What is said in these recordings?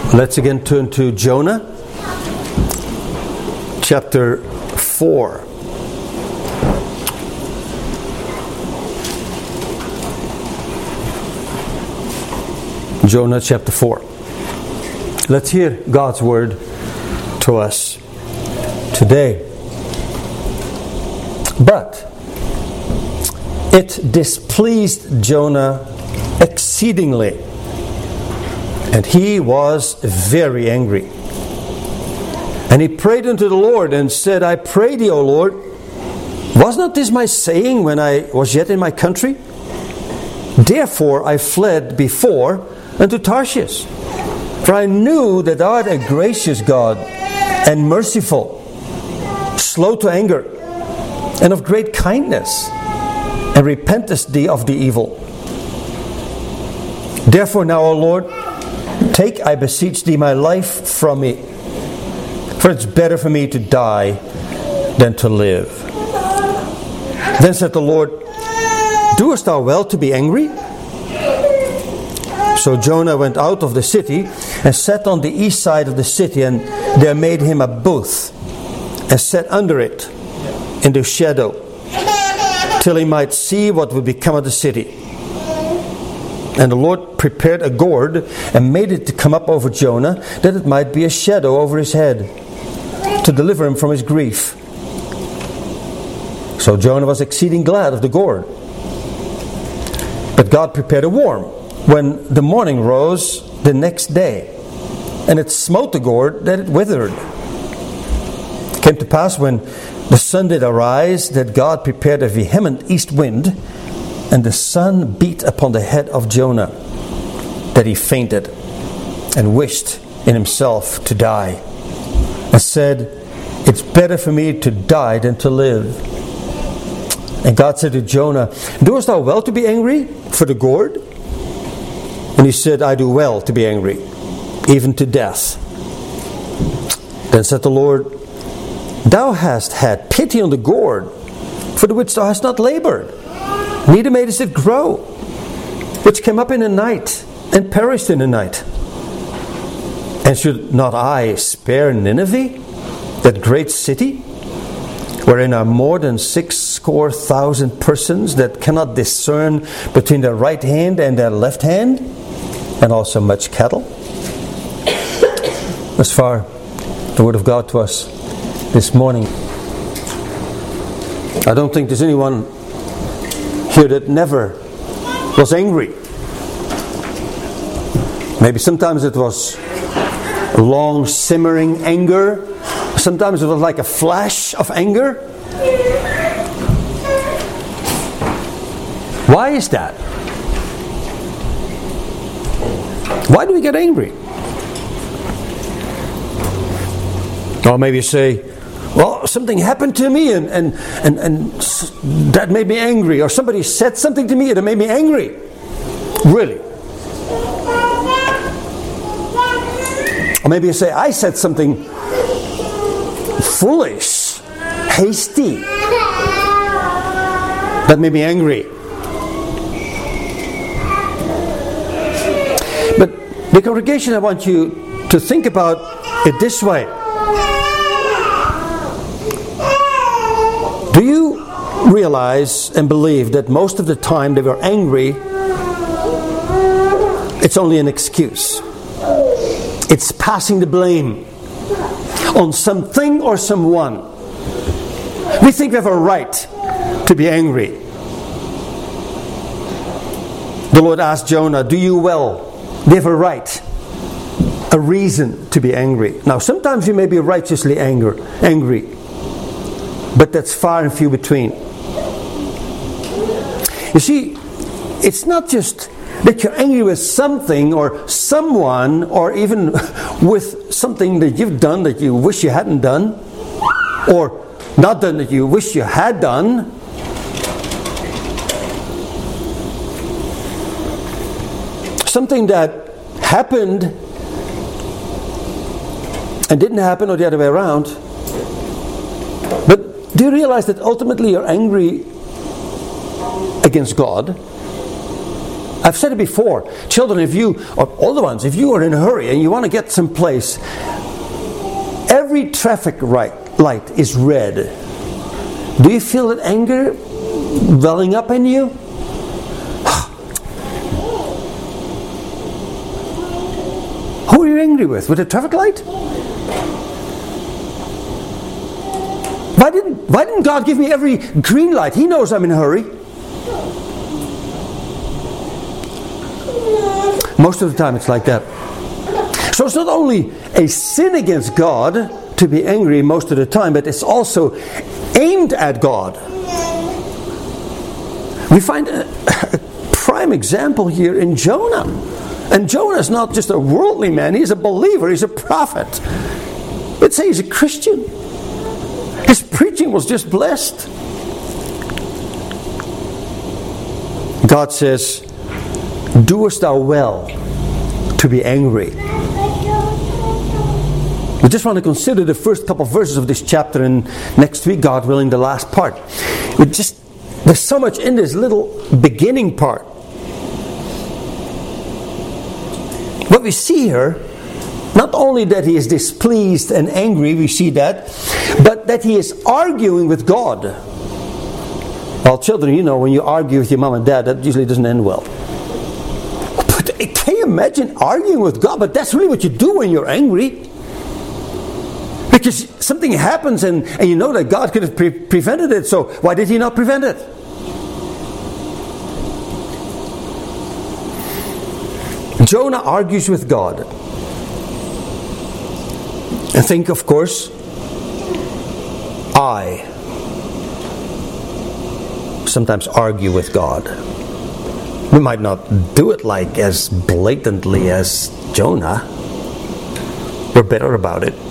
Let's again turn to Jonah, chapter 4. Jonah chapter 4. Let's hear God's word to us today. But it displeased Jonah exceedingly, and he was very angry. And he prayed unto the Lord and said, I pray thee, O Lord, was not this my saying when I was yet in my country? Therefore I fled before unto Tarshish. For I knew that thou art a gracious God and merciful, slow to anger, and of great kindness, and repentest thee of the evil. Therefore now, O Lord, take, I beseech thee, my life from me. For it's better for me to die than to live. Then said the Lord, doest thou well to be angry? So Jonah went out of the city and sat on the east side of the city, and there made him a booth, and sat under it in the shadow, till he might see what would become of the city. And the Lord prepared a gourd and made it to come up over Jonah, that it might be a shadow over his head, to deliver him from his grief. So Jonah was exceeding glad of the gourd. But God prepared a worm when the morning rose the next day, and it smote the gourd that it withered. It came to pass when the sun did arise, that God prepared a vehement east wind, and the sun beat upon the head of Jonah, that he fainted, and wished in himself to die, and said, it's better for me to die than to live. And God said to Jonah, doest thou well to be angry for the gourd? And he said, I do well to be angry, even to death. Then said the Lord, thou hast had pity on the gourd, for the which thou hast not labored, neither madest it grow, which came up in a night, and perished in a night. And should not I spare Nineveh, that great city, wherein are more than 60,000 persons that cannot discern between their right hand and their left hand, and also much cattle? As far the word of God to us this morning. I don't think there's anyone here that never was angry. Maybe sometimes it was long simmering anger. Sometimes it was like a flash of anger. Why is that? Why do we get angry? Or maybe you say, well, something happened to me and that made me angry. Or somebody said something to me and it made me angry. Really? Or maybe you say, I said something foolish, hasty, that made me angry. But the congregation, I want you to think about it this way. Do you realize and believe that most of the time they were angry, it's only an excuse? It's passing the blame on something or someone. We think we have a right to be angry. The Lord asked Jonah, do you well? They have a right, a reason to be angry. Now sometimes you may be righteously angry, but that's far and few between. You see, it's not just that you're angry with something or someone, or even with something that you've done that you wish you hadn't done, or not done that you wish you had done. Something that happened and didn't happen, or the other way around. But do you realize that ultimately you're angry against God? I've said it before. Children, if you, or older ones, if you are in a hurry and you want to get someplace, every traffic light is red. Do you feel that anger welling up in you? Who are you angry with? With a traffic light? Why didn't God give me every green light? He knows I'm in a hurry. Most of the time it's like that. So it's not only a sin against God to be angry most of the time, but it's also aimed at God. We find a prime example here in Jonah. And Jonah is not just a worldly man, he's a believer, he's a prophet. Let's say he's a Christian. His preaching was just blessed. God says, "Doest thou well to be angry?" We just want to consider the first couple of verses of this chapter, and next week, God willing, the last part. There's so much in this little beginning part. What we see here, not only that he is displeased and angry, we see that, but that he is arguing with God. Well, children, you know, when you argue with your mom and dad, that usually doesn't end well. But can you imagine arguing with God? But that's really what you do when you're angry. Because something happens and you know that God could have prevented it, so why did he not prevent it? Jonah argues with God. And think, of course, I sometimes argue with God. We might not do it like as blatantly as Jonah. We're better about it.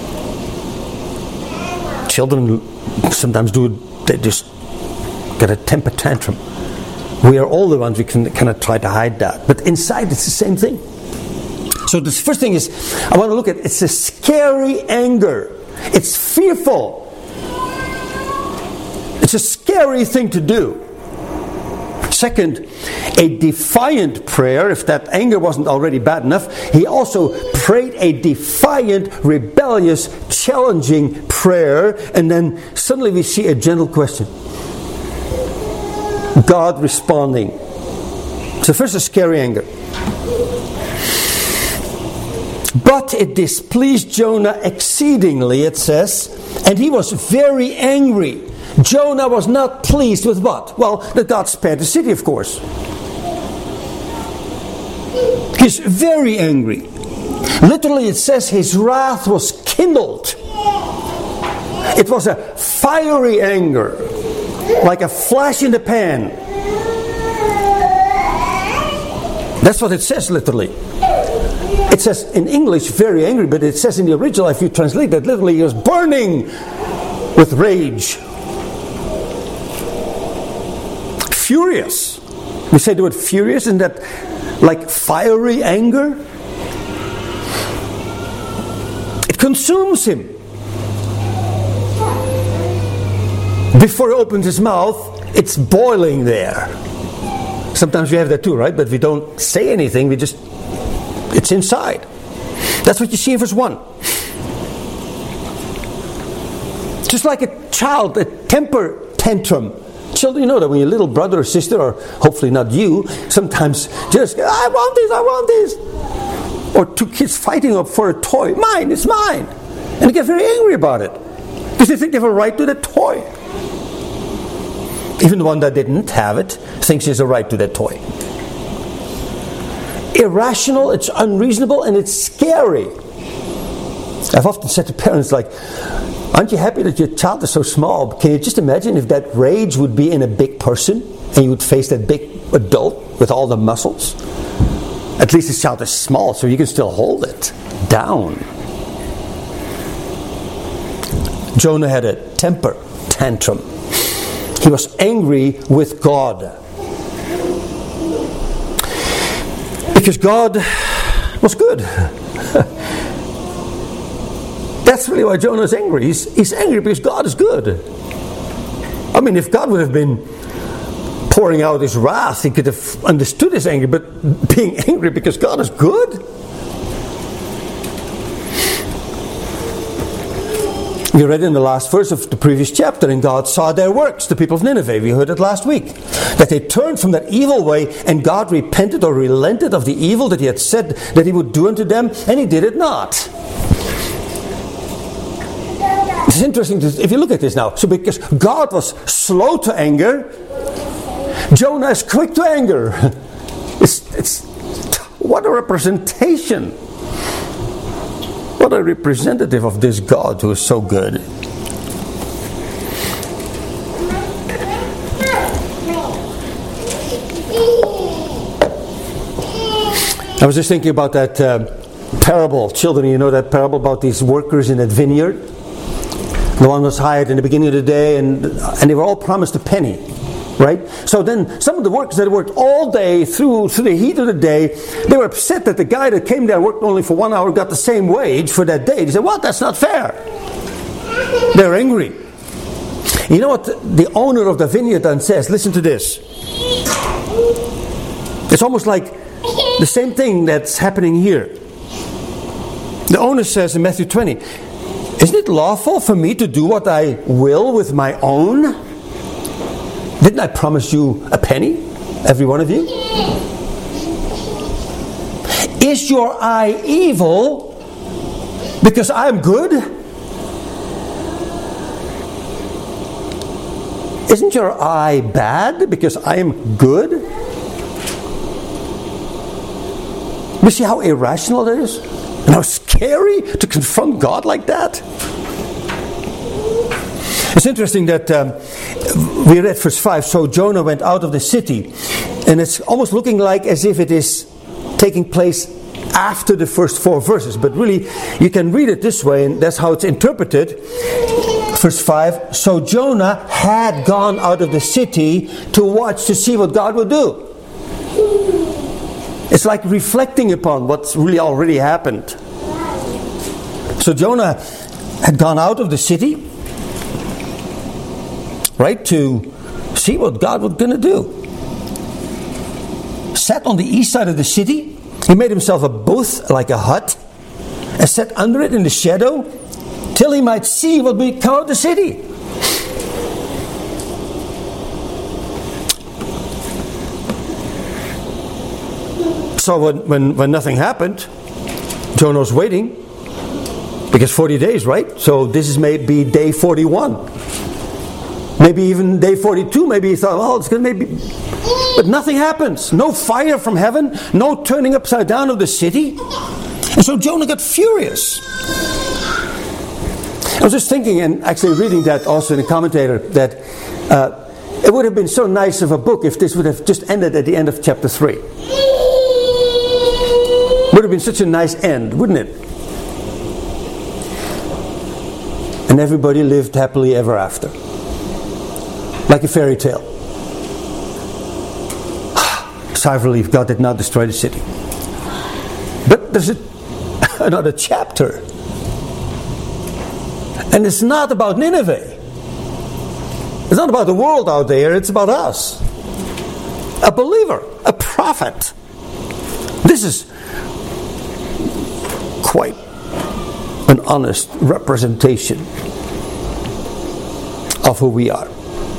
Children sometimes do it, they just get a temper tantrum. We are all the ones we can kind of try to hide that. But inside it's the same thing. So the first thing is, I want to look at, it's a scary anger. It's fearful. It's a scary thing to do. Second, a defiant prayer. If that anger wasn't already bad enough, he also prayed a defiant, rebellious, challenging prayer. And then suddenly we see a gentle question. God responding. So first, a scary anger. But it displeased Jonah exceedingly, it says, and he was very angry. Jonah was not pleased with what? Well, that God spared the city, of course. He's very angry. Literally, it says his wrath was kindled. It was a fiery anger, like a flash in the pan. That's what it says, literally. It says in English, very angry, but it says in the original, if you translate that, literally, he was burning with rage. Furious. We say the word furious, isn't that like fiery anger? It consumes him. Before he opens his mouth, it's boiling there. Sometimes we have that too, right? But we don't say anything, it's inside. That's what you see in verse 1. Just like a child, a temper tantrum. Children, you know that when your little brother or sister, or hopefully not you, sometimes just, I want this. Or two kids fighting up for a toy. Mine, it's mine. And they get very angry about it. Because they think they have a right to that toy. Even the one that didn't have it thinks he has a right to that toy. Irrational, it's unreasonable, and it's scary. I've often said to parents, like, aren't you happy that your child is so small? Can you just imagine if that rage would be in a big person and you would face that big adult with all the muscles? At least this child is small, so you can still hold it down. Jonah had a temper tantrum. He was angry with God. Because God was good. That's really why Jonah is angry. He's angry because God is good. I mean, if God would have been pouring out his wrath. He could have understood his anger, but being angry because God is good? We read in the last verse of the previous chapter, and God saw their works, the people of Nineveh. We heard it last week. That they turned from that evil way, and God repented or relented of the evil that He had said that He would do unto them, and He did it not. It's interesting if you look at this now. So because God was slow to anger, Jonah is quick to anger. It's what a representation. What a representative of this God who is so good. I was just thinking about that parable. Children, you know that parable about these workers in that vineyard? The one was hired in the beginning of the day, and they were all promised a penny. Right? So then some of the workers that worked all day through the heat of the day, they were upset that the guy that came there and worked only for 1 hour got the same wage for that day. They said, "What? That's not fair." They're angry. You know what the owner of the vineyard then says? Listen to this. It's almost like the same thing that's happening here. The owner says in Matthew 20, "Isn't it lawful for me to do what I will with my own? Didn't I promise you a penny, every one of you? Is your eye evil because I am good? Isn't your eye bad because I am good?" You see how irrational it is? And how scary to confront God like that? It's interesting that we read verse 5, so Jonah went out of the city. And it's almost looking like as if it is taking place after the first 4 verses. But really, you can read it this way, and that's how it's interpreted. Verse 5, so Jonah had gone out of the city to watch to see what God would do. It's like reflecting upon what's really already happened. So Jonah had gone out of the city, right, to see what God was going to do. Sat on the east side of the city. He made himself a booth, like a hut, and sat under it in the shadow, till he might see what would come out of the city. So when nothing happened, Jonah was waiting, because 40 days, right? So this is maybe day 41. Maybe even day 42, maybe he thought, well, it's going to maybe... But nothing happens. No fire from heaven. No turning upside down of the city. And so Jonah got furious. I was just thinking, and actually reading that also in a commentator, that it would have been so nice of a book if this would have just ended at the end of chapter 3. Would have been such a nice end, wouldn't it? And everybody lived happily ever after. Like a fairy tale. Sigh of relief, God did not destroy the city. But there's another chapter. And it's not about Nineveh. It's not about the world out there, it's about us. A believer, a prophet. This is quite an honest representation of who we are.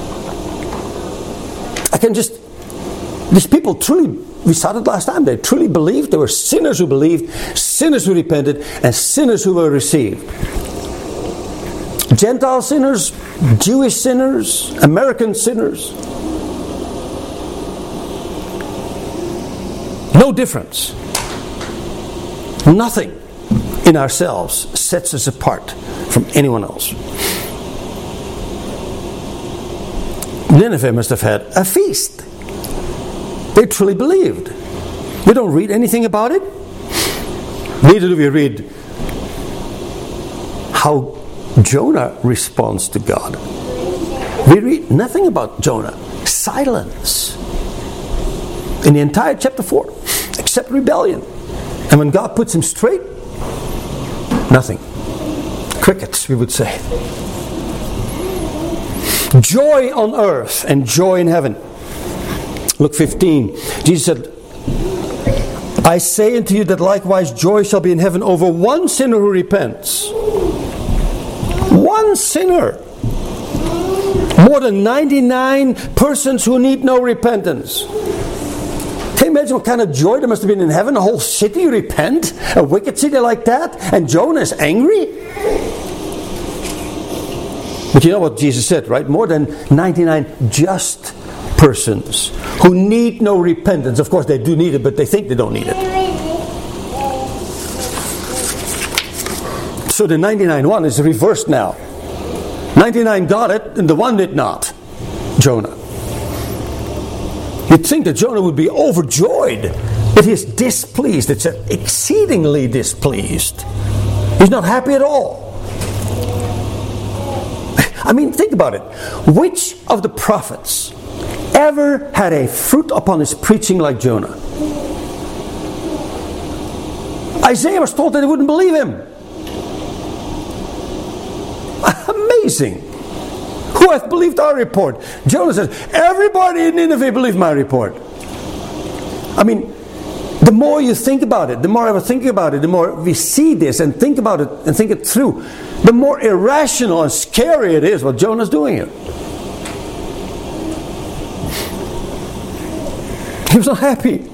These people truly, we saw it last time, they truly believed. There were sinners who believed, sinners who repented, and sinners who were received. Gentile sinners, Jewish sinners, American sinners. No difference. Nothing in ourselves sets us apart from anyone else. Nineveh must have had a feast. They truly believed. We don't read anything about it. Neither do we read how Jonah responds to God. We read nothing about Jonah. Silence. In the entire chapter 4. Except rebellion. And when God puts him straight, nothing. Crickets, we would say. Joy on earth and joy in heaven. Luke 15, Jesus said, I say unto you that likewise joy shall be in heaven over one sinner who repents. One sinner. More than 99 persons who need no repentance. Can you imagine what kind of joy there must have been in heaven? A whole city repent? A wicked city like that? And Jonah is angry? But you know what Jesus said, right? More than 99 just persons who need no repentance. Of course they do need it, but they think they don't need it. So the 99-1 is reversed now. 99 got it, and the one did not. Jonah. You'd think that Jonah would be overjoyed, but he's displeased. It's exceedingly displeased. He's not happy at all. I mean, think about it. Which of the prophets ever had a fruit upon his preaching like Jonah? Isaiah was told that they wouldn't believe him. Amazing. Who hath believed our report? Jonah says, everybody in Nineveh believed my report. I mean, the more you think about it, the more I was thinking about it, the more we see this and think about it and think it through, the more irrational and scary it is what Jonah's doing here. He was not happy.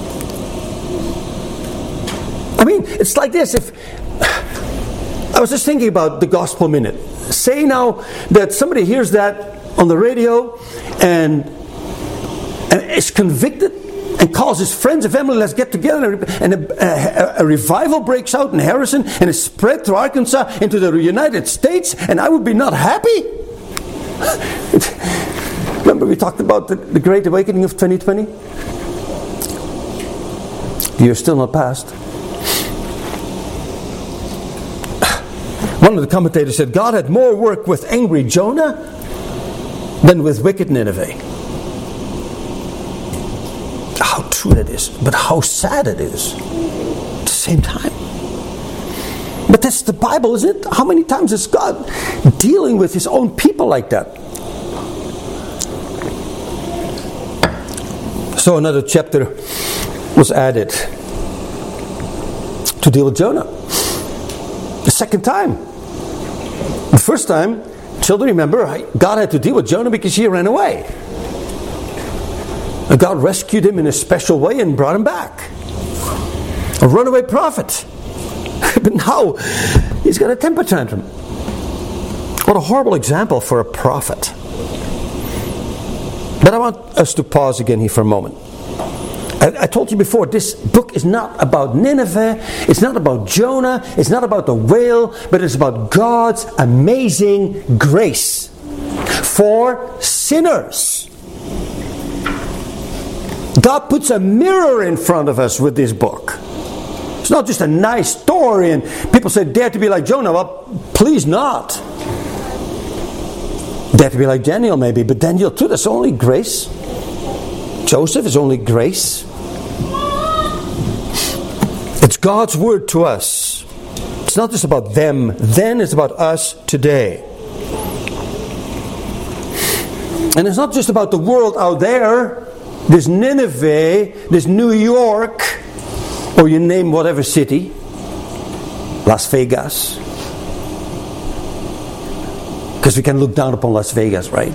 I mean, it's like this. If I was just thinking about the Gospel Minute. Say now that somebody hears that on the radio and is convicted and calls his friends and family, let's get together, and a revival breaks out in Harrison and is spread through Arkansas into the United States, and I would be not happy? Remember we talked about the Great Awakening of 2020? The year's still not past. One of the commentators said, God had more work with angry Jonah than with wicked Nineveh. How true that is, but how sad it is at the same time. But that's the Bible, isn't it? How many times is God dealing with his own people like that? So another chapter was added to deal with Jonah. The second time. The first time, children, remember, God had to deal with Jonah because he ran away. And God rescued him in a special way and brought him back. A runaway prophet. But now, he's got a temper tantrum. What a horrible example for a prophet. But I want us to pause again here for a moment. I told you before, this book is not about Nineveh, it's not about Jonah, it's not about the whale, but it's about God's amazing grace for sinners. God puts a mirror in front of us with this book. It's not just a nice story and people say, dare to be like Jonah. Well, please not. Dare to be like Daniel maybe, but Daniel too, that's only grace. Joseph is only grace. It's God's word to us. It's not just about them then, it's about us today. And it's not just about the world out there, this Nineveh, this New York, or you name whatever city, Las Vegas. Because we can look down upon Las Vegas, right?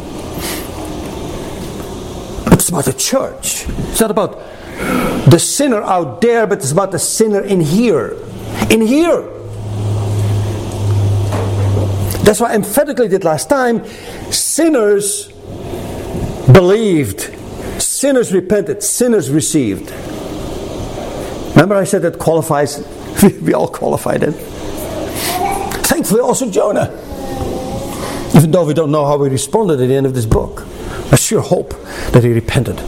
It's about the church. It's not about the sinner out there, but it's about the sinner in here. In here. That's why I emphatically did last time. Sinners believed. Sinners repented. Sinners received. Remember I said that qualifies. We all qualified it. Thankfully also Jonah. Even though we don't know how he responded at the end of this book. I sure hope that he repented.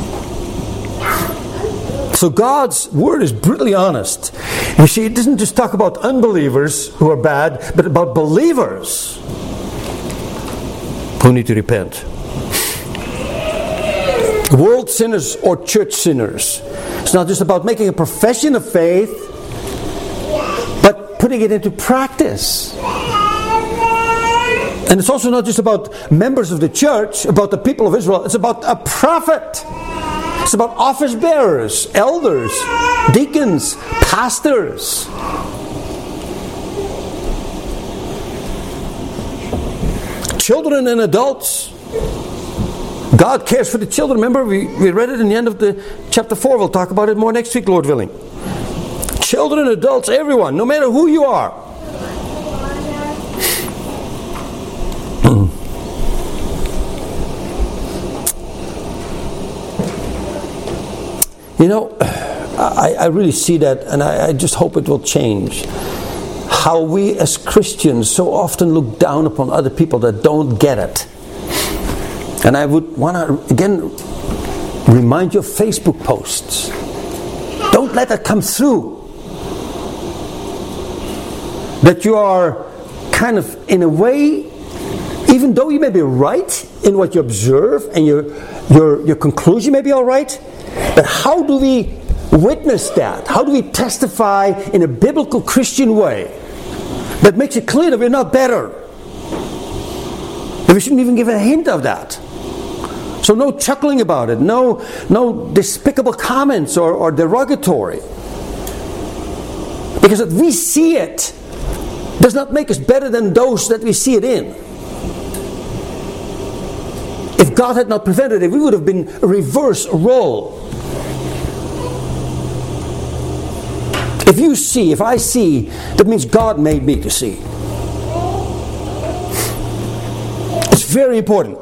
So God's word is brutally honest. You see, it doesn't just talk about unbelievers who are bad, but about believers who need to repent. World sinners or church sinners. It's not just about making a profession of faith, but putting it into practice. And it's also not just about members of the church, about the people of Israel. It's about a prophet. It's about office bearers, elders, deacons, pastors. Children and adults. God cares for the children. Remember, we read it in the end of the chapter 4. We'll talk about it more next week, Lord willing. Children, adults, everyone, no matter who you are. You know, I really see that, and I just hope it will change. How we as Christians so often look down upon other people that don't get it. And I would want to, again, remind you of Facebook posts. Don't let that come through. That you are kind of, in a way, even though you may be right in what you observe and your conclusion may be all right, but how do we witness that? How do we testify in a biblical Christian way that makes it clear that we're not better? That we shouldn't even give a hint of that. So no chuckling about it, no despicable comments or derogatory. Because if we see it, does not make us better than those that we see it in. If God had not prevented it, we would have been a reverse role. If I see, that means God made me to see. It's very important.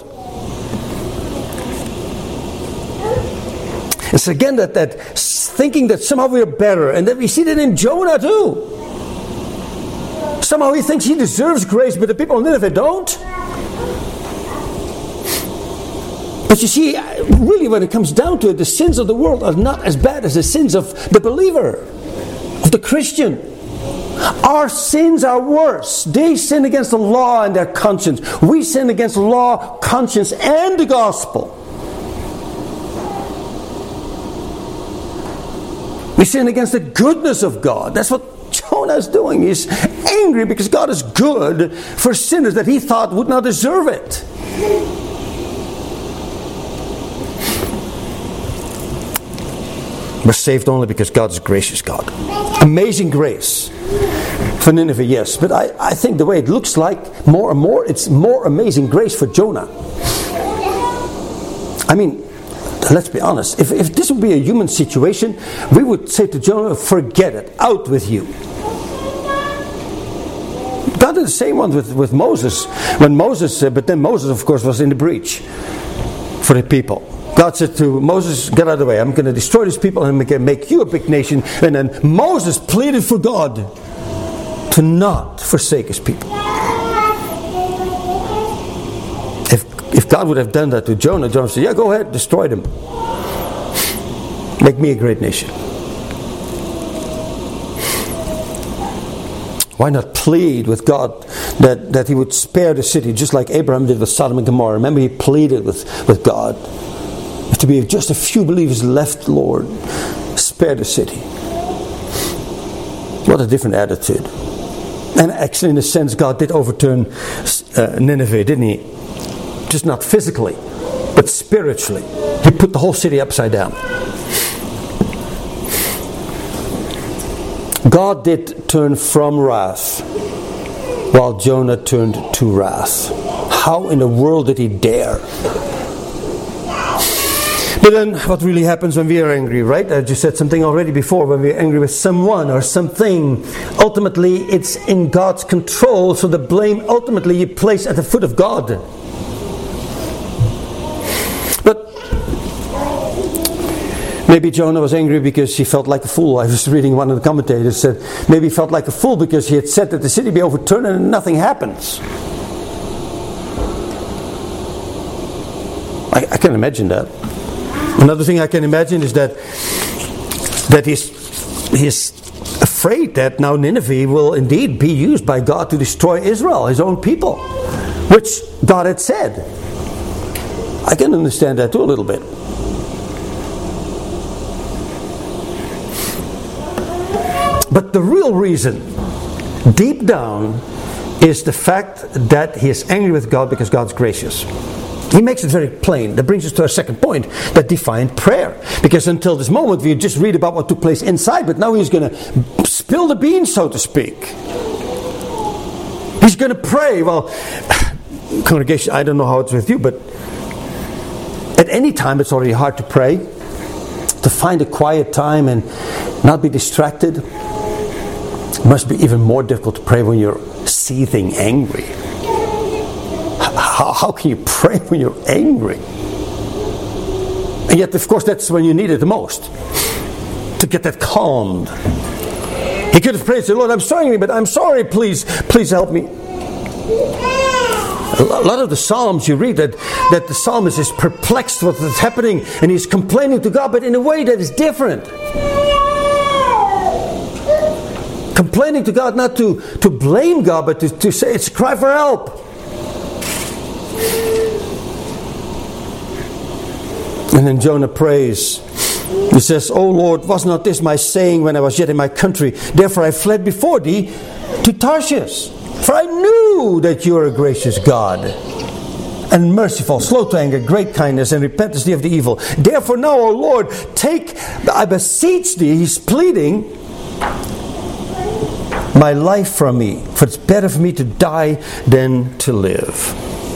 It's again that thinking that somehow we're better, and that we see that in Jonah too. Somehow he thinks he deserves grace, but the people of Nineveh don't. But you see, really when it comes down to it, the sins of the world are not as bad as the sins of the believer, of the Christian. Our sins are worse. They sin against the law and their conscience. We sin against law, conscience, and the gospel. We sin against the goodness of God. That's what Jonah is doing. He's angry because God is good for sinners that he thought would not deserve it. We're saved only because God is a gracious God. Amazing grace for Nineveh, yes. But I think the way it looks like, more and more, it's more amazing grace for Jonah. I mean, let's be honest. If this would be a human situation, we would say to Jonah, forget it, out with you. God did the same one with Moses. But then Moses, of course, was in the breach for the people. God said to Moses, get out of the way. I'm going to destroy these people and I'm going to make you a big nation. And then Moses pleaded for God to not forsake his people. If God would have done that to Jonah, Jonah said, yeah, go ahead, destroy them. Make me a great nation. Why not plead with God that he would spare the city, just like Abraham did with Sodom and Gomorrah? Remember, he pleaded with God. If there be just a few believers left, Lord, spare the city. What a different attitude. And actually, in a sense, God did overturn Nineveh, didn't he? Just not physically, but spiritually. He put the whole city upside down. God did turn from wrath, while Jonah turned to wrath. How in the world did he dare? But then what really happens when we are angry, right? I just said something already before. When we're angry with someone or something, ultimately it's in God's control. So the blame ultimately you place at the foot of God. But maybe Jonah was angry because he felt like a fool. I was reading one of the commentators said maybe he felt like a fool because he had said that the city be overturned and nothing happens. I can imagine that. Another thing I can imagine is that he's afraid that now Nineveh will indeed be used by God to destroy Israel, his own people, which God had said. I can understand that too a little bit. But the real reason, deep down, is the fact that he is angry with God because God's gracious. He makes it very plain. That brings us to our second point, that defiant prayer. Because until this moment we just read about what took place inside, but now he's going to spill the beans, so to speak. He's going to pray. Well, congregation, I don't know how it's with you, but at any time it's already hard to pray. To find a quiet time and not be distracted. It must be even more difficult to pray when you're seething angry. How can you pray when you're angry? And yet, of course, that's when you need it the most. To get that calmed. He could have prayed and said, Lord, I'm sorry, but I'm sorry, please help me. A lot of the Psalms you read that the psalmist is perplexed with what's happening and he's complaining to God, but in a way that is different. Complaining to God, not to blame God, but to say it's a cry for help. And then Jonah prays. He says, "O Lord, was not this my saying when I was yet in my country? Therefore I fled before thee to Tarshish. For I knew that you are a gracious God and merciful, slow to anger, great kindness, and repentance thee of the evil. Therefore now, O Lord, take, I beseech thee," he's pleading, "my life from me, for it's better for me to die than to live."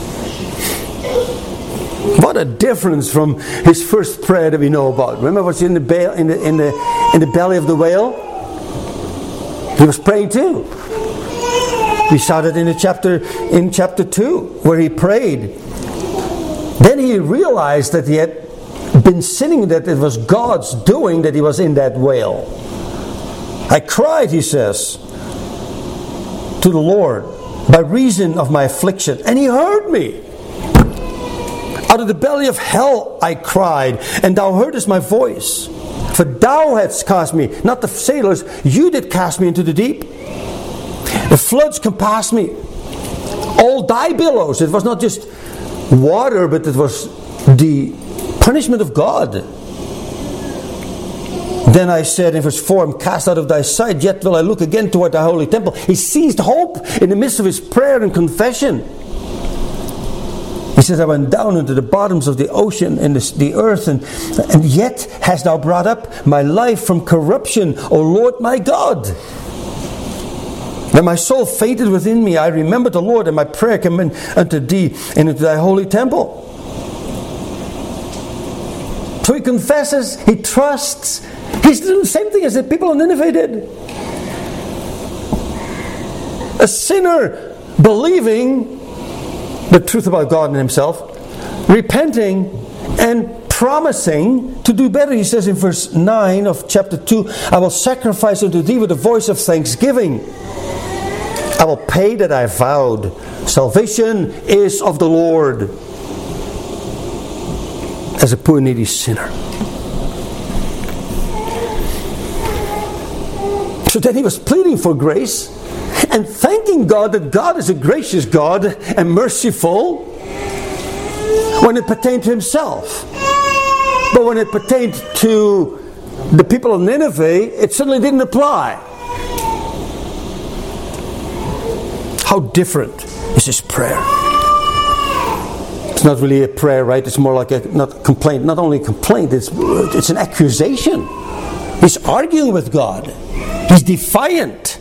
What a difference from his first prayer that we know about. Remember what's in the belly of the whale? He was praying too. We saw that in chapter 2, where he prayed. Then he realized that he had been sinning, that it was God's doing that he was in that whale. "I cried," he says, "to the Lord by reason of my affliction, and he heard me. Out of the belly of hell I cried, and thou heardest my voice. For thou hadst cast me," not the sailors, "you did cast me into the deep. The floods compassed me. All thy billows." It was not just water, but it was the punishment of God. "Then I said," in verse 4, "I'm cast out of thy sight, yet will I look again toward thy holy temple." He seized hope in the midst of his prayer and confession. He says, "I went down into the bottoms of the ocean and the earth, and yet hast thou brought up my life from corruption, O Lord my God. When my soul fainted within me, I remembered the Lord, and my prayer came in unto thee and into thy holy temple." So he confesses, he trusts. He's doing the same thing as the people of Nineveh did. A sinner believing the truth about God and himself, repenting and promising to do better. He says in verse 9 of chapter 2, "I will sacrifice unto thee with a voice of thanksgiving. I will pay that I vowed. Salvation is of the Lord." As a poor needy sinner. So then he was pleading for grace and thanking God that God is a gracious God and merciful when it pertained to himself. But when it pertained to the people of Nineveh, it certainly didn't apply. How different is his prayer? It's not really a prayer, right? It's more like not complaint. Not only a complaint, it's an accusation. He's arguing with God. He's defiant.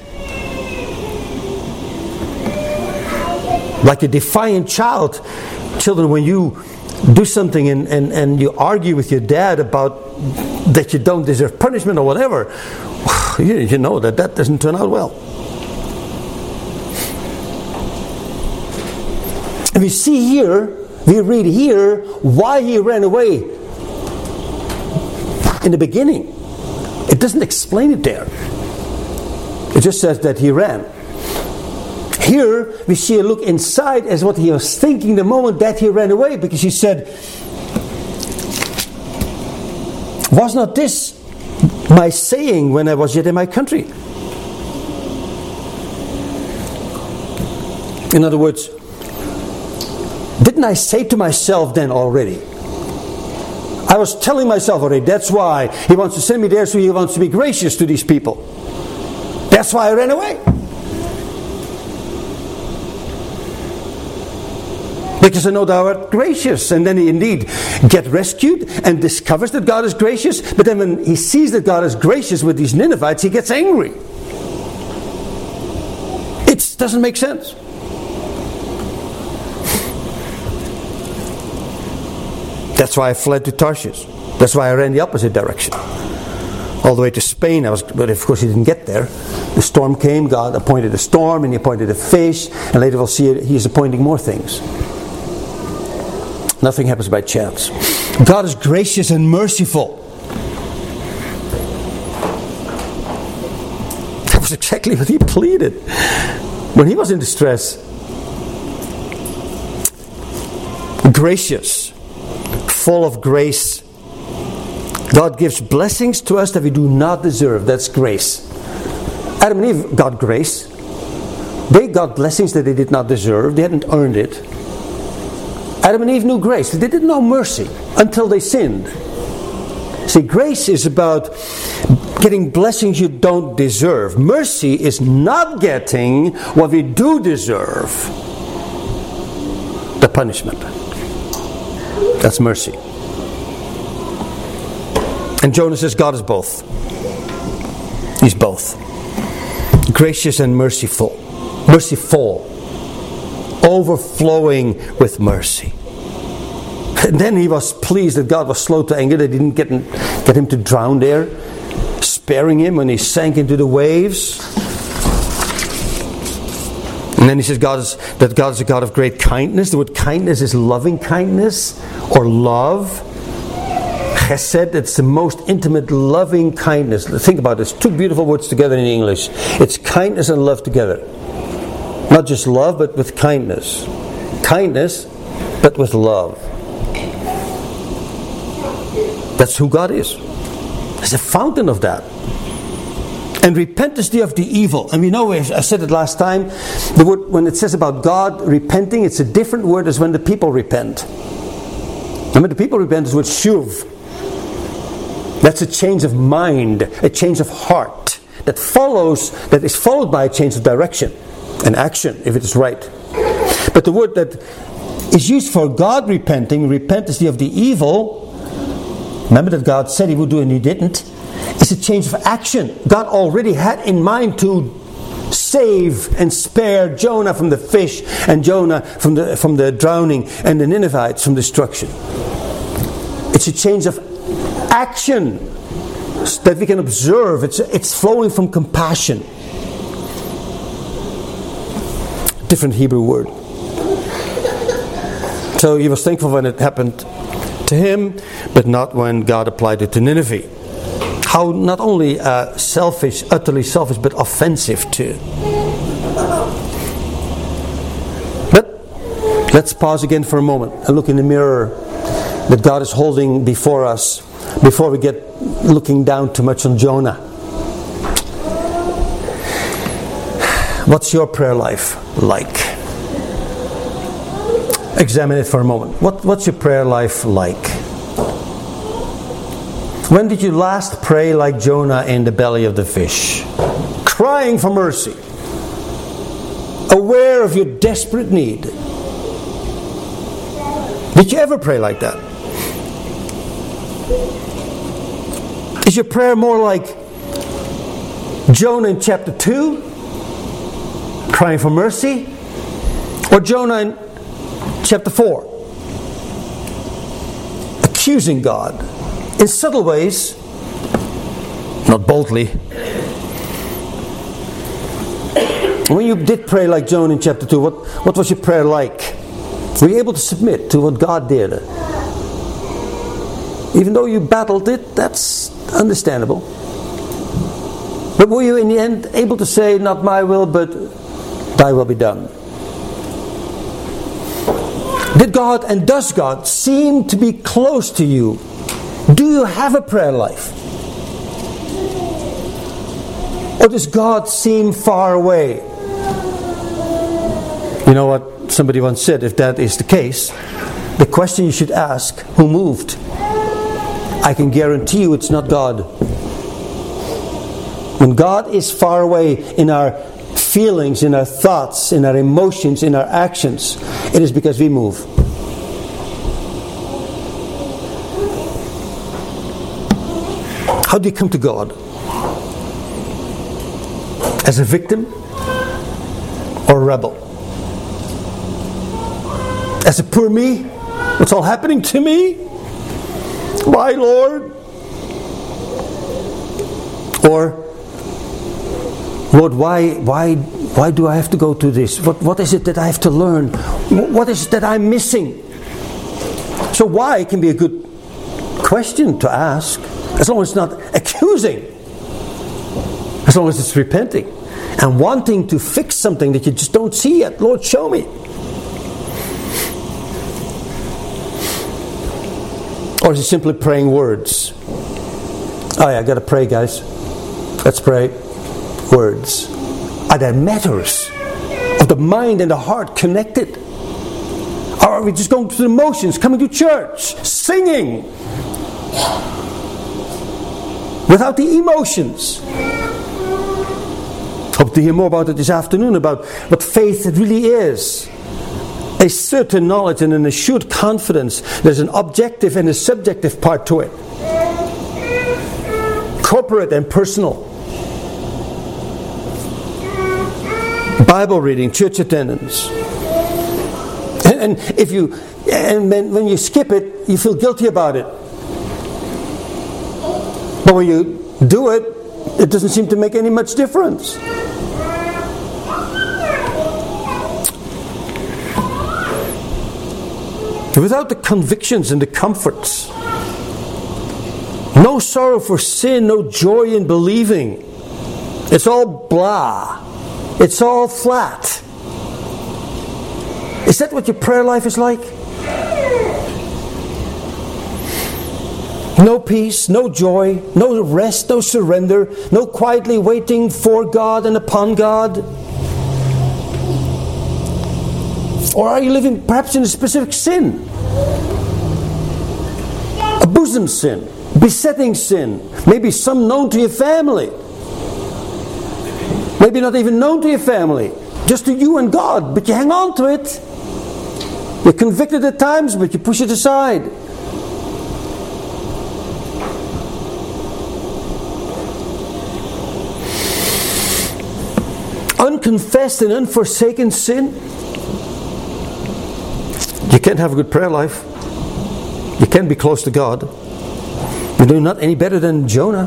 Like a defiant child. Children, when you do something and you argue with your dad about that you don't deserve punishment or whatever, you know that doesn't turn out well. And we read here why he ran away in the beginning. It doesn't explain it there. It just says that he ran. Here we see a look inside as what he was thinking the moment that he ran away, because he said, "Was not this my saying when I was yet in my country?" In other words, didn't I say to myself then already? I was telling myself already, that's why he wants to send me there, so he wants to be gracious to these people. That's why I ran away. Because I know thou art gracious. And then he indeed gets rescued and discovers that God is gracious. But then when he sees that God is gracious with these Ninevites, he gets angry. It doesn't make sense. That's why I fled to Tarshish. That's why I ran the opposite direction. All the way to Spain, but of course he didn't get there. The storm came, God appointed a storm, and he appointed a fish, and later we'll see he is appointing more things. Nothing happens by chance. God is gracious and merciful. That was exactly what he pleaded when he was in distress. Gracious, full of grace. God gives blessings to us that we do not deserve. That's grace. Adam and Eve got grace. They got blessings that they did not deserve. They hadn't earned it. Adam and Eve knew grace. They didn't know mercy until they sinned. See, grace is about getting blessings you don't deserve. Mercy is not getting what we do deserve. The punishment. That's mercy. And Jonah says God is both. He's both. Gracious and merciful. Merciful. Overflowing with mercy. And then he was pleased that God was slow to anger. They didn't get him to drown there. Sparing him when he sank into the waves. And then he says God is a God of great kindness. The word kindness is loving kindness or love. Chesed, it's the most intimate, loving kindness. Think about this. Two beautiful words together in English. It's kindness and love together. Not just love, but with kindness. Kindness, but with love. That's who God is. He's a fountain of that. And repentance of the evil. And we know, I said it last time, the word, when it says about God repenting, it's a different word as when the people repent. And when the people repent, it's with shuv. That's a change of mind, a change of heart that is followed by a change of direction and action, if it is right. But the word that is used for God repenting, repentance of the evil, remember that God said he would do and he didn't, is a change of action. God already had in mind to save and spare Jonah from the fish and Jonah from the drowning and the Ninevites from destruction. It's a change of action that we can observe. It's flowing from compassion. Different Hebrew word. So he was thankful when it happened to him, but not when God applied it to Nineveh. How not only selfish, utterly selfish, but offensive too. But let's pause again for a moment and look in the mirror that God is holding before us before we get looking down too much on Jonah. What's your prayer life like? Examine it for a moment. What's your prayer life like? When did you last pray like Jonah in the belly of the fish? Crying for mercy. Aware of your desperate need. Did you ever pray like that? Is your prayer more like Jonah in chapter 2? Crying for mercy? Or Jonah in chapter 4? Accusing God. In subtle ways, not boldly. When you did pray like Jonah in chapter 2, what was your prayer like? Were you able to submit to what God did? Even though you battled it, that's understandable. But were you in the end able to say, not my will, but thy will be done? Did God and does God seem to be close to you? Do you have a prayer life? Or does God seem far away? You know what somebody once said, if that is the case, the question you should ask, who moved? I can guarantee you it's not God. When God is far away in our feelings, in our thoughts, in our emotions, in our actions, it is because we move. How do you come to God? As a victim or a rebel? As a poor me? What's all happening to me? Why, Lord? Or, Lord, why do I have to go to this? What is it that I have to learn? What is it that I'm missing? So why can be a good question to ask, as long as it's not accusing, as long as it's repenting and wanting to fix something that you just don't see yet. Lord, show me. Or is it simply praying words? Oh yeah, I got to pray, guys. Let's pray. Words. Are there matters of the mind and the heart connected? Or are we just going through the motions, coming to church, singing, without the emotions? Hope to hear more about it this afternoon, about what faith really is. A certain knowledge and an assured confidence. There's an objective and a subjective part to it. Corporate and personal. Bible reading, church attendance. And when you skip it, you feel guilty about it. But when you do it, it doesn't seem to make any much difference. Without the convictions and the comforts, no sorrow for sin, no joy in believing. It's all blah. It's all flat. Is that what your prayer life is like? No peace, no joy, no rest, no surrender, no quietly waiting for God and upon God? Or are you living perhaps in a specific sin? A bosom sin, besetting sin, maybe some known to your family. Maybe not even known to your family, just to you and God, but you hang on to it. You're convicted at times, but you push it aside. Unconfessed and unforsaken sin. You can't have a good prayer life. You can't be close to God. You're doing not any better than Jonah.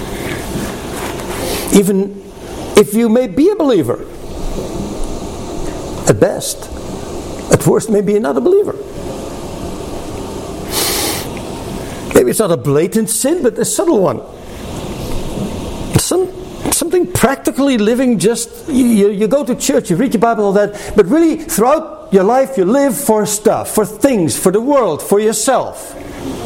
Even if you may be a believer, at best, at worst, maybe you're not a believer. Maybe it's not a blatant sin, but a subtle one. Something practically living, just you go to church, you read your Bible, all that, but really throughout your life you live for stuff, for things, for the world, for yourself.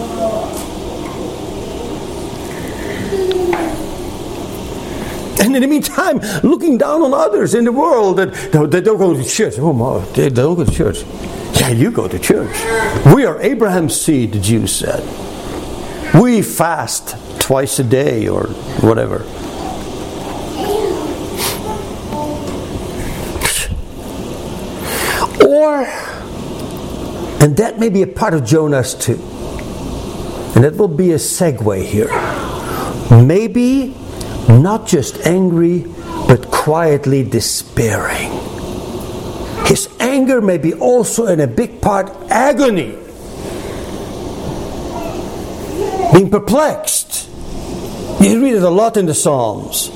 And in the meantime, looking down on others in the world that they don't go to church. Oh my, they don't go to church. Yeah, you go to church. We are Abraham's seed, the Jews said. We fast twice a day or whatever. Or, and that may be a part of Jonah's too. And that will be a segue here. Maybe not just angry, but quietly despairing. His anger may be also in a big part agony. Being perplexed. You read it a lot in the Psalms.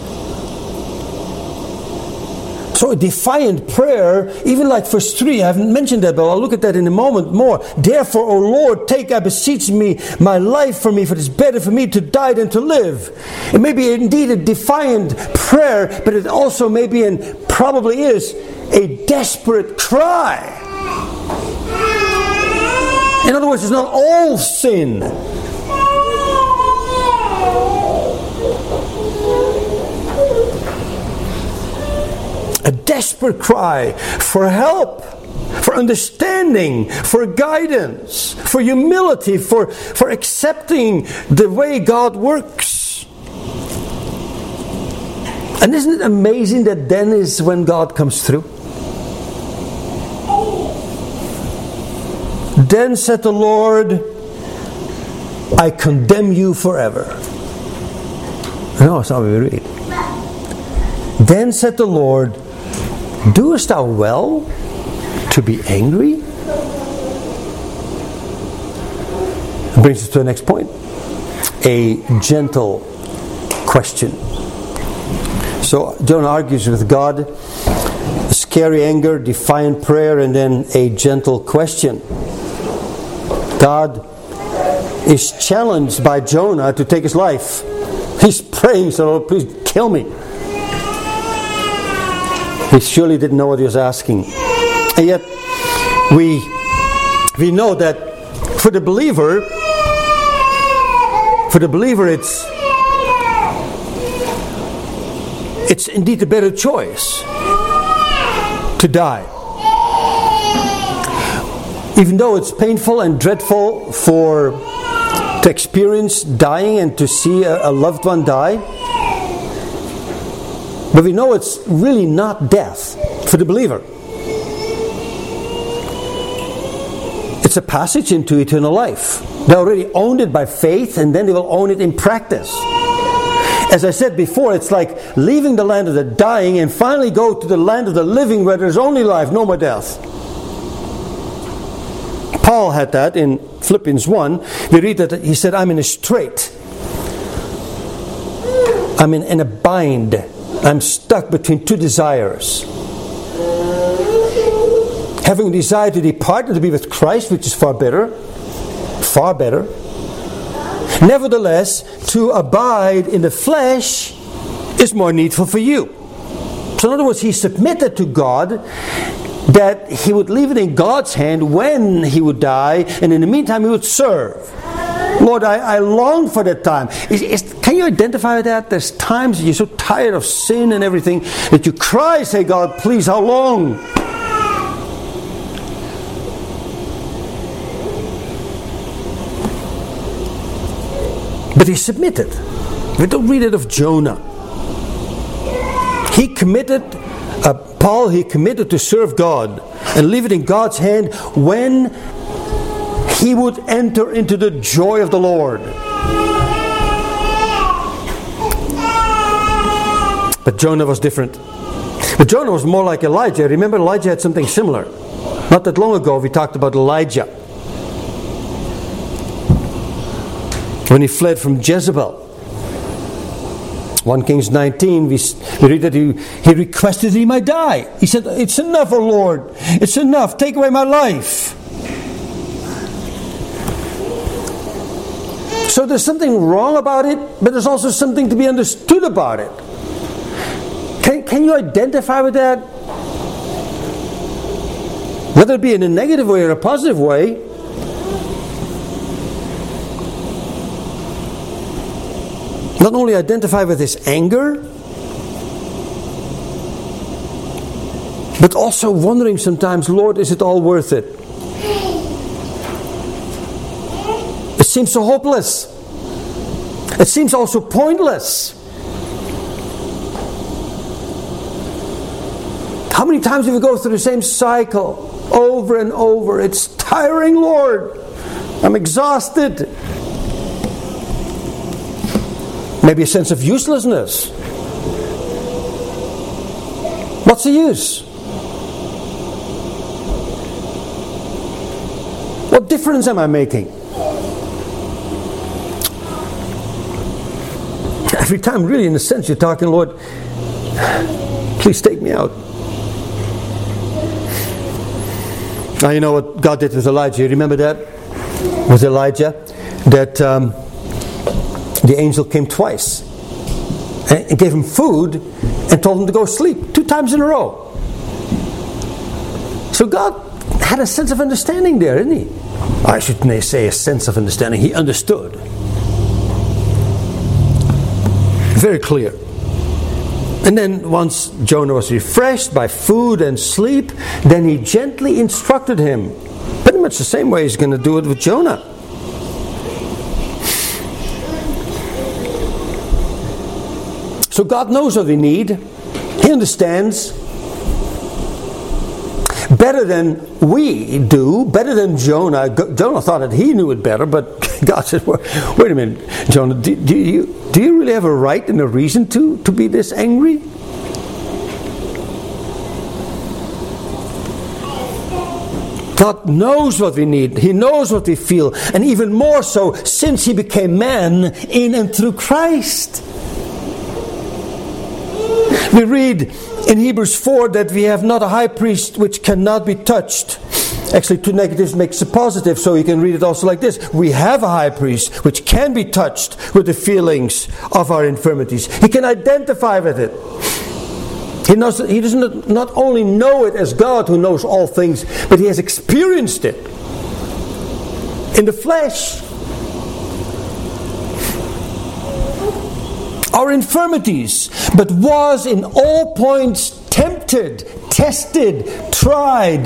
So a defiant prayer, even like verse 3, I haven't mentioned that, but I'll look at that in a moment more. Therefore, O Lord, take, I beseech me, my life from me, for it is better for me to die than to live. It may be indeed a defiant prayer, but it also may be, and probably is, a desperate cry. In other words, it's not all sin. A desperate cry for help, for understanding, for guidance, for humility, for accepting the way God works. And isn't it amazing that then is when God comes through? Then said the Lord, I condemn you forever. No, it's not what we read. Then said the Lord, doest thou well to be angry? That brings us to the next point. A gentle question. So Jonah argues with God. Scary anger, defiant prayer, and then a gentle question. God is challenged by Jonah to take his life. He's praying, so Lord, please kill me. He surely didn't know what he was asking. And yet, we know that for the believer, it's indeed a better choice to die. Even though it's painful and dreadful to experience dying and to see a loved one die, but we know it's really not death for the believer. It's a passage into eternal life. They already owned it by faith, and then they will own it in practice. As I said before, it's like leaving the land of the dying and finally go to the land of the living where there's only life, no more death. Paul had that in Philippians 1. We read that he said, I'm in a strait. I'm in a bind. I'm stuck between two desires. Having a desire to depart and to be with Christ, which is far better. Far better. Nevertheless, to abide in the flesh is more needful for you. So in other words, he submitted to God that he would leave it in God's hand when he would die, and in the meantime he would serve. Lord, I long for that time. Can you identify with that? There's times that you're so tired of sin and everything that you cry, say, God, please, how long? But he submitted. We don't read it of Jonah. He committed, he committed to serve God and leave it in God's hand when he would enter into the joy of the Lord. But Jonah was different. But Jonah was more like Elijah. Remember, Elijah had something similar. Not that long ago we talked about Elijah. When he fled from Jezebel. 1 Kings 19, we read that he requested that he might die. He said, it's enough, O Lord. It's enough. Take away my life. So there's something wrong about it, but there's also something to be understood about it. Can you identify with that? Whether it be in a negative way or a positive way. Not only identify with his anger, but also wondering sometimes, Lord, is it all worth it? It seems so hopeless. It seems also pointless. How many times do we go through the same cycle over and over? It's tiring, Lord. I'm exhausted. Maybe a sense of uselessness. What's the use? What difference am I making? Every time, really, in a sense, you're talking, Lord, please take me out. Now, you know what God did with Elijah. You remember that? With Elijah? That the angel came twice and gave him food and told him to go sleep 2 times in a row. So God had a sense of understanding there, didn't he? I shouldn't say a sense of understanding. He understood. Very clear. And then once Jonah was refreshed by food and sleep, then he gently instructed him. Pretty much the same way he's going to do it with Jonah. So God knows what we need. He understands better than we do, better than Jonah. Jonah thought that he knew it better, but God said, wait a minute, Jonah, do you really have a right and a reason to be this angry? God knows what we need. He knows what we feel. And even more so, since He became man in and through Christ. We read in Hebrews 4 that we have not a high priest which cannot be touched. Actually, two negatives makes a positive, so you can read it also like this. We have a high priest which can be touched with the feelings of our infirmities. He can identify with it. He doesn't not only know it as God who knows all things, but He has experienced it in the flesh. Our infirmities, but was in all points tempted, tested, tried.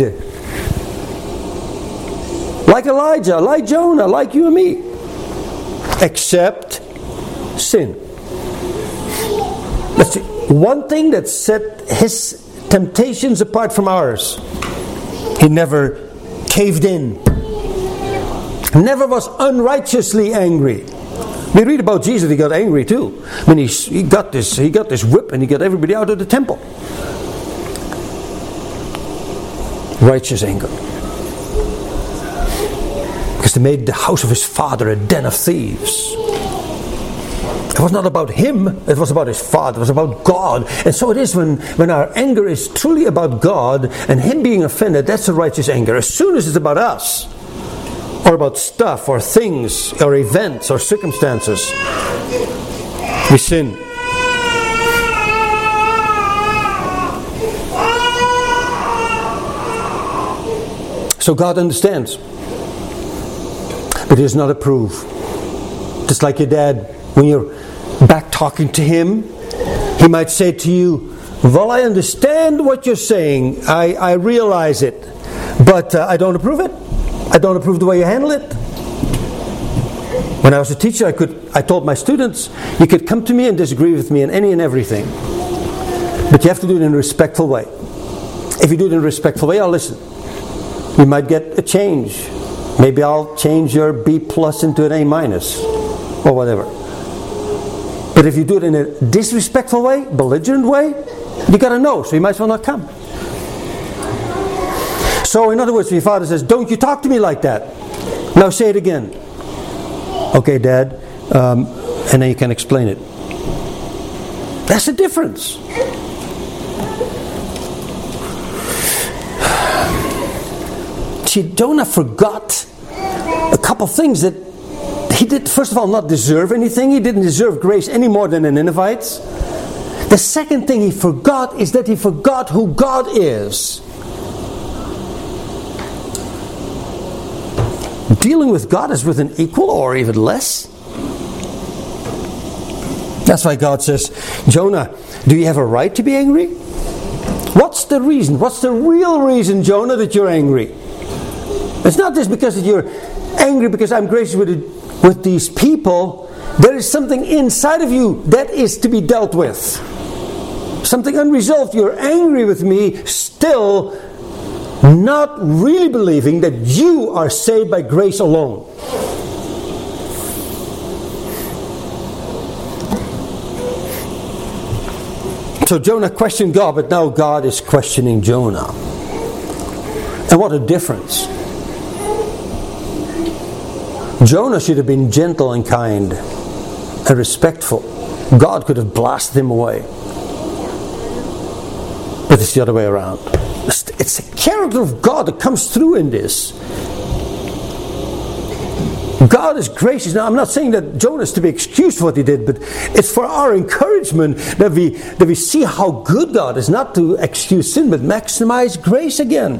Like Elijah, like Jonah, like you and me. Except sin. Let's see. One thing that set His temptations apart from ours. He never caved in. Never was unrighteously angry. We read about Jesus, He got angry too. I mean, he got this whip and He got everybody out of the temple. Righteous anger. Because they made the house of His Father a den of thieves. It was not about Him, it was about His Father, it was about God. And so it is when our anger is truly about God and Him being offended, that's a righteous anger. As soon as it's about us, or about stuff, or things, or events, or circumstances, we sin. So God understands. But He does not approve. Just like your dad, when you're back talking to him, he might say to you, well, I understand what you're saying. I realize it. But I don't approve it. I don't approve the way you handle it. When I was a teacher, I told my students, you could come to me and disagree with me in any and everything. But you have to do it in a respectful way. If you do it in a respectful way, I'll listen. You might get a change. Maybe I'll change your B plus into an A minus. Or whatever. But if you do it in a disrespectful way, belligerent way, you got to know, so you might as well not come. So in other words, your father says, don't you talk to me like that. Now say it again. Okay, Dad. And then you can explain it. That's the difference. See, Jonah forgot a couple things that he did, first of all, not deserve anything. He didn't deserve grace any more than the Ninevites. The second thing he forgot is that he forgot who God is. Dealing with God is with an equal or even less. That's why God says, Jonah, do you have a right to be angry? What's the reason? What's the real reason, Jonah, that you're angry? It's not just because you're angry because I'm gracious with these people. There is something inside of you that is to be dealt with. Something unresolved. You're angry with me still, not really believing that you are saved by grace alone. So Jonah questioned God, but now God is questioning Jonah. And what a difference. Jonah should have been gentle and kind and respectful. God could have blasted him away. But it's the other way around. It's the character of God that comes through in this. God is gracious. Now, I'm not saying that Jonah is to be excused for what he did, but it's for our encouragement that we see how good God is, not to excuse sin, but maximize grace again.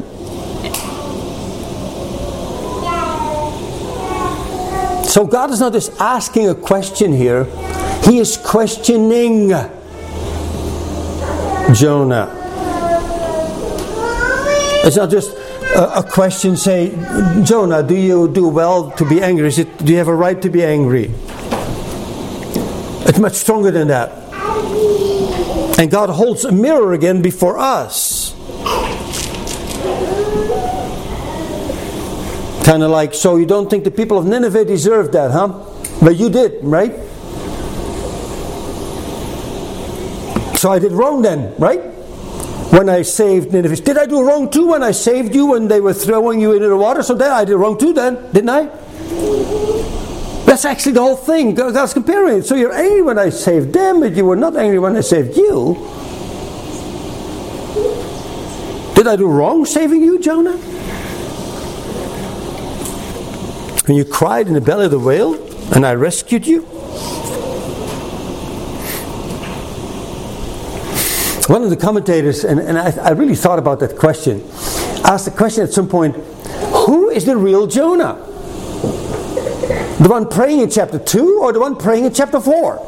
So God is not just asking a question here. He is questioning Jonah. It's not just a question, say, Jonah, do you do well to be angry? Do you have a right to be angry? It's much stronger than that. And God holds a mirror again before us. Kind of like, so you don't think the people of Nineveh deserved that, huh? But you did, right? So I did wrong then, right? When I saved Nineveh. Did I do wrong too when I saved you when they were throwing you into the water? So then I did wrong too then, didn't I? That's actually the whole thing. God's comparing it. So you're angry when I saved them, but you were not angry when I saved you. Did I do wrong saving you, Jonah? When you cried in the belly of the whale and I rescued you? One of the commentators, and I really thought about that question, asked the question at some point, who is the real Jonah? The one praying in chapter 2 or the one praying in chapter 4?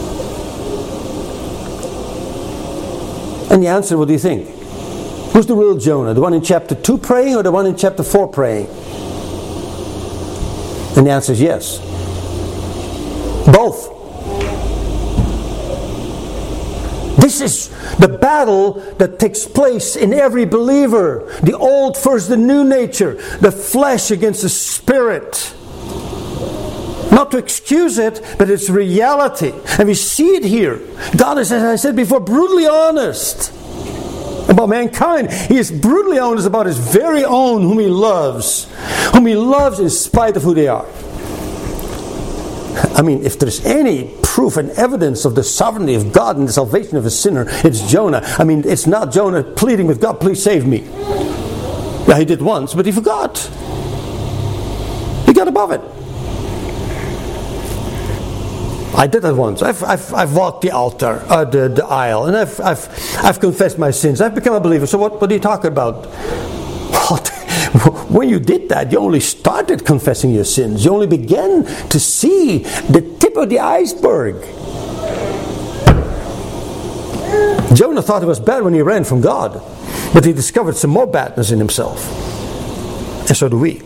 And the answer, what do you think? Who's the real Jonah? The one in chapter 2 praying or the one in chapter 4 praying? And the answer is yes. Both. This is the battle that takes place in every believer. The old versus the new nature. The flesh against the spirit. Not to excuse it, but it's reality. And we see it here. God is, as I said before, brutally honest about mankind. He is brutally honest about His very own whom He loves. Whom He loves in spite of who they are. I mean, if there's any proof and evidence of the sovereignty of God and the salvation of a sinner, it's Jonah. I mean, it's not Jonah pleading with God, please save me. Yeah, he did once, but he forgot. He got above it. I did that once. I've walked the altar, the aisle, and I've confessed my sins. I've become a believer. So what are you talking about? When you did that, you only started confessing your sins. You only began to see the tip of the iceberg. Jonah thought it was bad when he ran from God, but he discovered some more badness in himself. And so do we.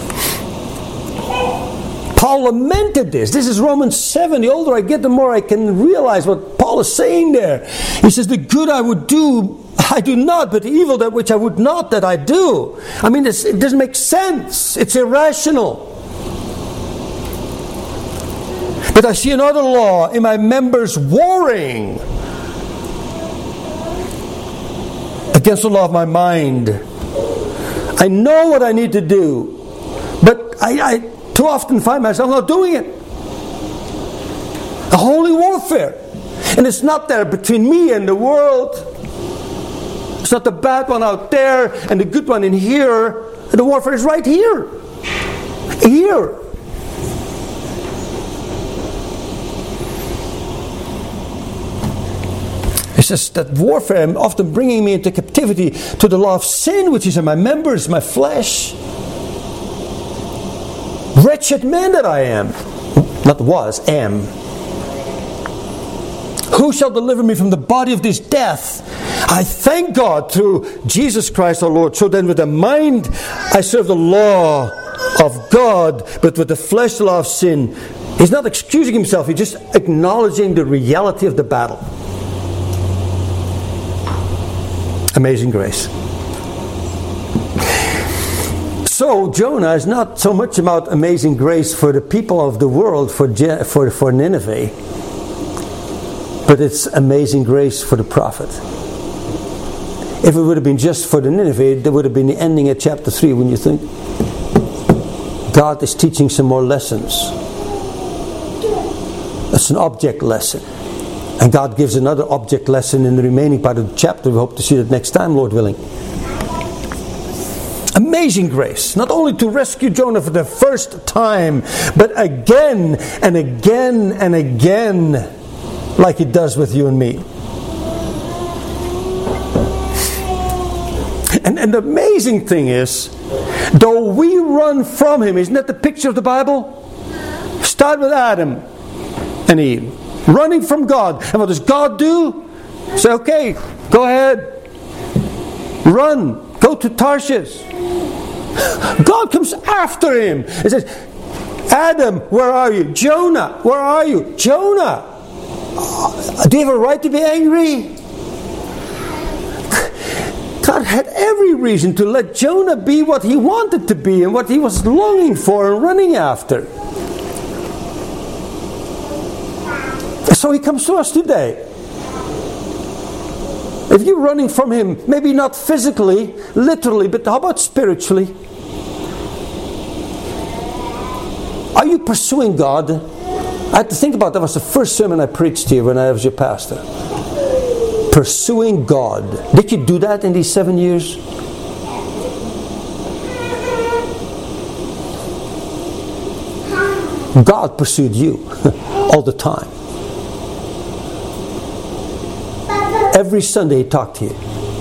Paul lamented this. This is Romans 7. The older I get, the more I can realize what Paul is saying there. He says, the good I would do, I do not, but the evil that which I would not, that I do. I mean, it doesn't make sense. It's irrational. But I see another law in my members warring against the law of my mind. I know what I need to do, but I too often find myself not doing it. A holy warfare. And it's not there between me and the world. It's not the bad one out there and the good one in here. The warfare is right here. Here. It's just that warfare often bringing me into captivity to the law of sin, which is in my members, my flesh. Wretched man that I am. Not was, am. Who shall deliver me from the body of this death? I thank God through Jesus Christ our Lord. So then with the mind I serve the law of God, but with the flesh the law of sin. He's not excusing himself, he's just acknowledging the reality of the battle. Amazing grace. So Jonah is not so much about amazing grace for the people of the world, for Nineveh, but it's amazing grace for the prophet. If it would have been just for the Nineveh, there would have been the ending at chapter 3, wouldn't you think? God is teaching some more lessons. It's an object lesson. And God gives another object lesson in the remaining part of the chapter. We hope to see that next time, Lord willing. Amazing grace, not only to rescue Jonah for the first time, but again and again and again, like it does with you and me. And the amazing thing is, though we run from Him, isn't that the picture of the Bible? Start with Adam and Eve, running from God. And what does God do? Say, okay, go ahead, run, go to Tarshish. God comes after him and says, Adam, where are you? Jonah, where are you? Jonah, do you have a right to be angry? had every reason to let Jonah be what he wanted to be and what he was longing for and running after. So he comes to us today. If you're running from him, maybe not physically, literally, but how about spiritually? Are you pursuing God? I had to think about that. Was the first sermon I preached here when I was your pastor. Pursuing God. Did you do that in these 7 years? God pursued you all the time. Every Sunday He talked to you.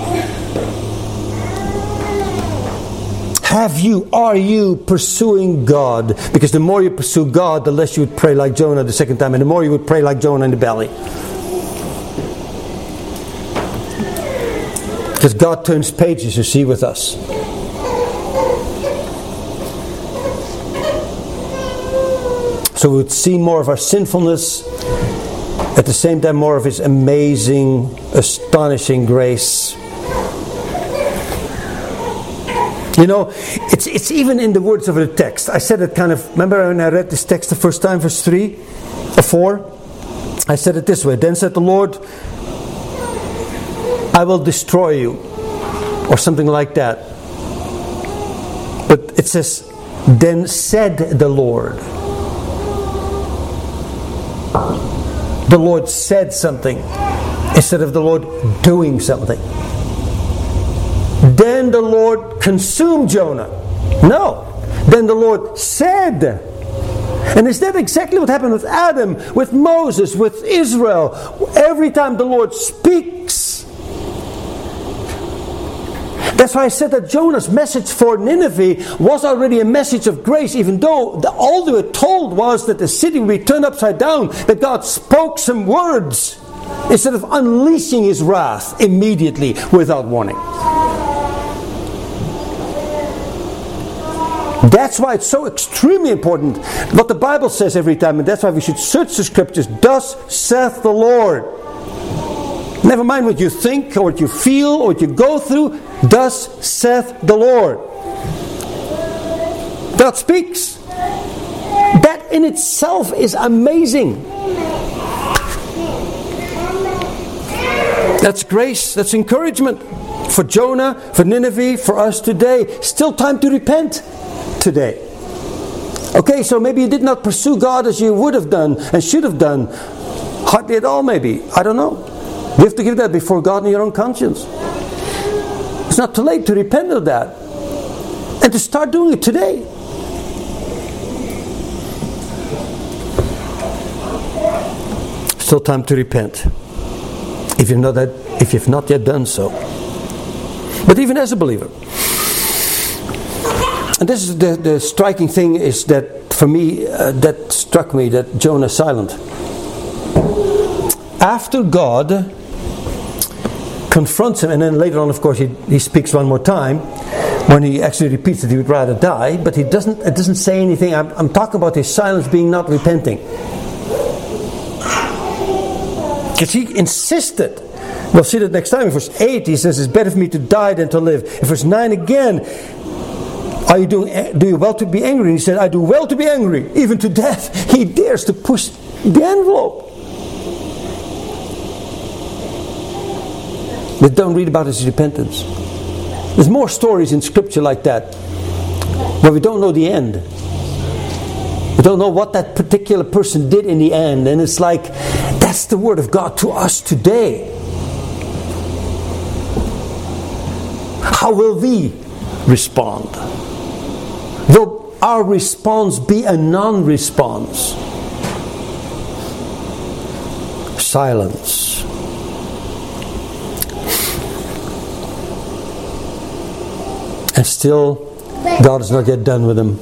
Are you pursuing God? Because the more you pursue God, the less you would pray like Jonah the second time, and the more you would pray like Jonah in the belly. Because God turns pages, you see, with us. So we would see more of our sinfulness, at the same time more of His amazing, astonishing grace. You know, it's even in the words of the text. I said it kind of, remember when I read this text the first time, verse 3 or 4? I said it this way. Then said the Lord, I will destroy you. Or something like that. But it says, then said the Lord. The Lord said something instead of the Lord doing something. Then the Lord consumed Jonah. No. Then the Lord said. And is that exactly what happened with Adam, with Moses, with Israel? Every time the Lord speaks. That's why I said that Jonah's message for Nineveh was already a message of grace, even though all they were told was that the city would be turned upside down, that God spoke some words instead of unleashing His wrath immediately without warning. That's why it's so extremely important what the Bible says every time, and that's why we should search the Scriptures. Thus saith the Lord. Never mind what you think or what you feel or what you go through. Thus saith the Lord. God speaks. That in itself is amazing. That's grace. That's encouragement for Jonah, for Nineveh, for us today. Still time to repent today. Okay, so maybe you did not pursue God as you would have done and should have done. Hardly at all, maybe. I don't know. You have to give that before God in your own conscience. It's not too late to repent of that. And to start doing it today. Still time to repent. If you've not yet done so. But even as a believer. And this is the striking thing is that for me, that struck me, that Jonah is silent. After God confronts him, and then later on, of course, he speaks one more time when he actually repeats that he would rather die, but it doesn't say anything. I'm talking about his silence being not repenting. Because he insisted. We'll see that next time. In verse 8 he says, it's better for me to die than to live. In verse 9 again, do you well to be angry? And he said, I do well to be angry, even to death. He dares to push the envelope. But don't read about his repentance. There's more stories in Scripture like that, where we don't know the end. We don't know what that particular person did in the end. And it's like, that's the Word of God to us today. How will we respond? Will our response be a non-response? Silence. And still, God is not yet done with him.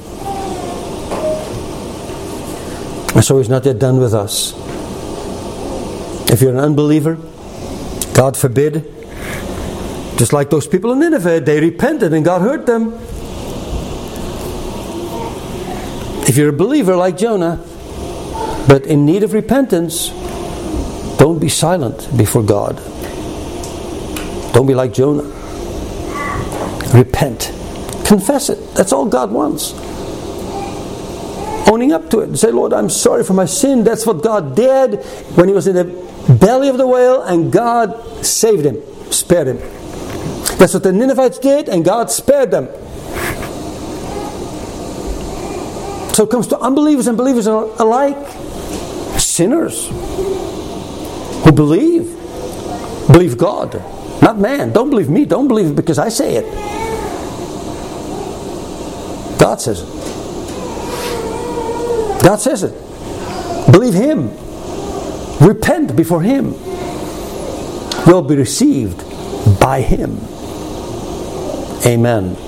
And so He's not yet done with us. If you're an unbeliever, God forbid, just like those people in Nineveh, they repented and God heard them. If you're a believer like Jonah, but in need of repentance, don't be silent before God. Don't be like Jonah. Repent. Confess it. That's all God wants. Owning up to it. Say, Lord, I'm sorry for my sin. That's what God did when He was in the belly of the whale, and God saved him, spared him. That's what the Ninevites did, and God spared them. So it comes to unbelievers and believers alike. Sinners who believe God, not man. Don't believe me. Don't believe it because I say it. God says it. God says it. Believe Him. Repent before Him. You'll be received by Him. Amen.